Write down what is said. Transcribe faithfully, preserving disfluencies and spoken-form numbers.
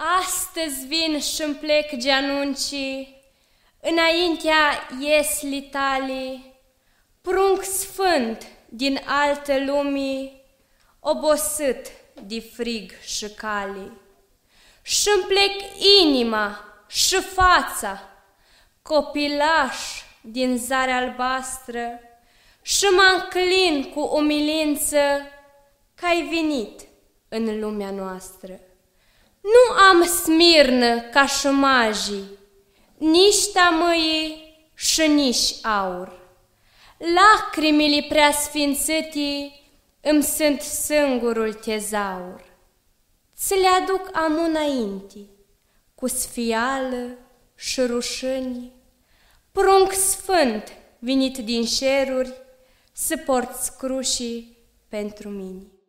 Astăzi vin și-mi plec geanuncii, înaintea ies litalii, prunc sfânt din alte lumii, obosit de frig și cali. Și-mi plec inima și fața, copilaș din zare albastră, și mă înclin cu umilință că-ai venit în lumea noastră. Nu am smirnă ca și magii, nici tamâii și nici aur. Lacrimile preasfințite îmi sunt singurul tezaur. Ți le aduc am înainte, cu sfială și rușini, prunc sfânt venit din șeruri, să porți crușii pentru mine.